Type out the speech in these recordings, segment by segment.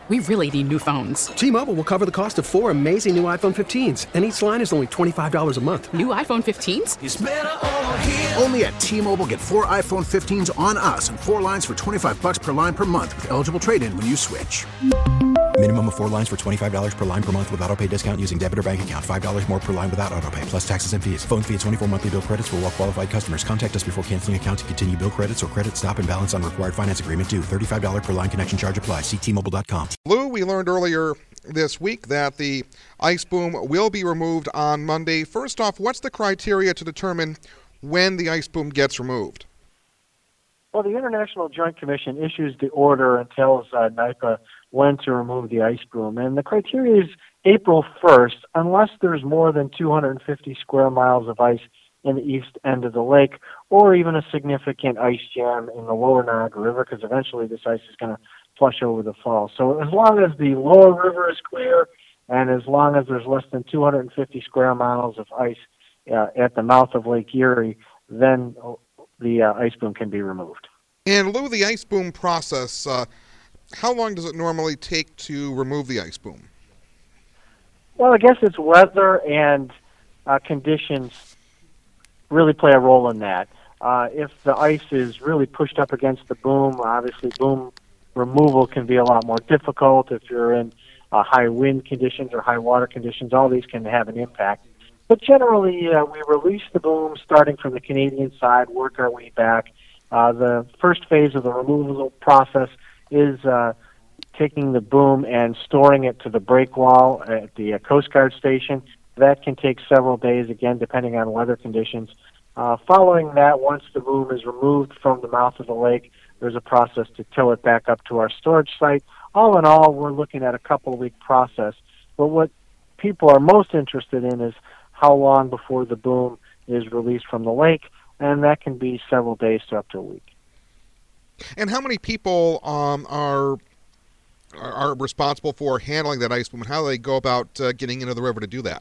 We really need new phones. T-Mobile will cover the cost of 4 amazing new iPhone 15s, and each line is only $25 a month. New iPhone 15s? It's better over here. Only at T-Mobile, get 4 iPhone 15s on us and 4 lines for $25 per line per month with eligible trade-in when you switch. Minimum of 4 lines for $25 per line per month with autopay discount using debit or bank account. $5 more per line without autopay, plus taxes and fees. Phone fee at 24 monthly bill credits for well-qualified customers. Contact us before canceling account to continue bill credits or credit stop and balance on required finance agreement due. $35 per line connection charge applies. See T-Mobile.com. Lou, we learned earlier this week that the ice boom will be removed on Monday. First off, what's the criteria to determine when the ice boom gets removed? Well, the International Joint Commission issues the order and tells NYPA when to remove the ice boom. And the criteria is April 1st, unless there's more than 250 square miles of ice in the east end of the lake, or even a significant ice jam in the lower Niagara River, because eventually this ice is going to flush over the fall. So as long as the lower river is clear, and as long as there's less than 250 square miles of ice at the mouth of Lake Erie, then the ice boom can be removed. And Lou, the ice boom process, how long does it normally take to remove the ice boom? Well, I guess it's weather and conditions really play a role in that. If the ice is really pushed up against the boom, obviously boom removal can be a lot more difficult. If you're in high wind conditions or high water conditions, all these can have an impact. But generally, we release the boom starting from the Canadian side, work our way back. The first phase of the removal process is taking the boom and storing it to the break wall at the Coast Guard station. That can take several days, again, depending on weather conditions. Following that, once the boom is removed from the mouth of the lake, there's a process to tow it back up to our storage site. All in all, we're looking at a couple-week process. But what people are most interested in is how long before the boom is released from the lake, and that can be several days to up to a week. And how many people are responsible for handling that ice boom, and how do they go about getting into the river to do that?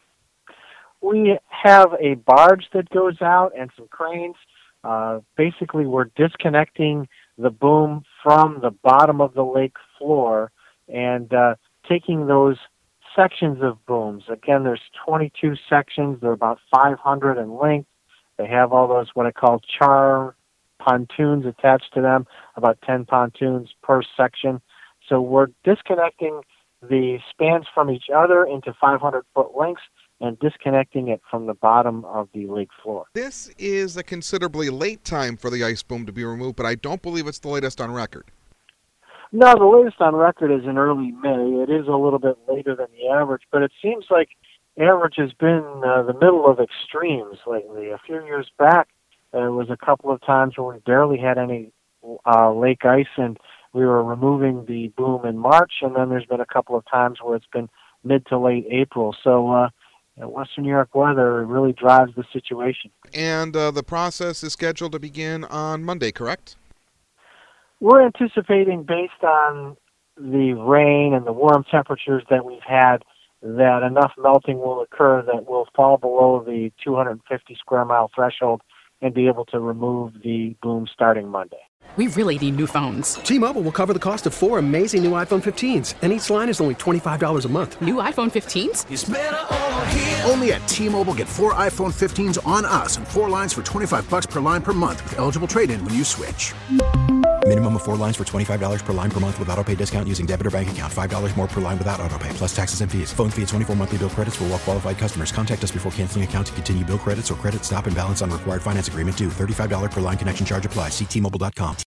We have a barge that goes out and some cranes. Basically, we're disconnecting the boom from the bottom of the lake floor and taking those sections of booms. Again, there's 22 sections. They're about 500 in length. They have all those what I call char pontoons attached to them, about 10 pontoons per section. So we're disconnecting the spans from each other into 500-foot lengths and disconnecting it from the bottom of the lake floor. This is a considerably late time for the ice boom to be removed, but I don't believe it's the latest on record. No, the latest on record is in early May. It is a little bit later than the average, but it seems like average has been the middle of extremes lately. A few years back, there was a couple of times where we barely had any lake ice, and we were removing the boom in March, and then there's been a couple of times where it's been mid to late April. So Western New York weather really drives the situation. And the process is scheduled to begin on Monday, correct? We're anticipating, based on the rain and the warm temperatures that we've had, that enough melting will occur that we'll fall below the 250 square mile threshold and be able to remove the boom starting Monday. We really need new phones. T-Mobile will cover the cost of 4 amazing new iPhone 15s, and each line is only $25 a month. New iPhone 15s? It's better over here. Only at T-Mobile, get 4 iPhone 15s on us and 4 lines for $25 per line per month with eligible trade-in when you switch. Minimum of 4 lines for $25 per line per month with autopay discount using debit or bank account. $5 more per line without autopay, plus taxes and fees. Phone fee at 24 monthly bill credits for well-qualified customers. Contact us before canceling account to continue bill credits or credit stop and balance on required finance agreement due. $35 per line connection charge applies. See T-Mobile.com.